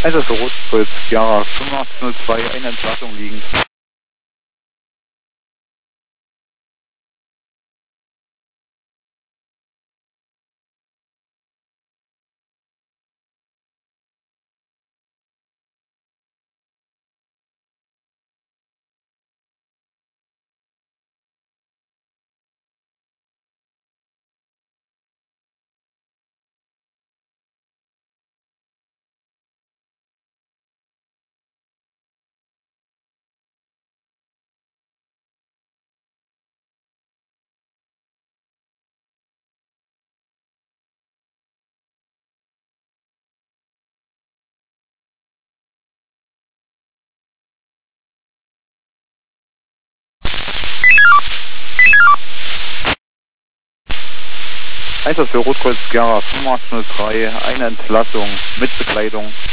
Einsatz für Rotkreuz, Jara 8502, eine Entlassung liegend. Einsatz für Rotkreuz, Jara 8503, eine Entlassung mit Bekleidung.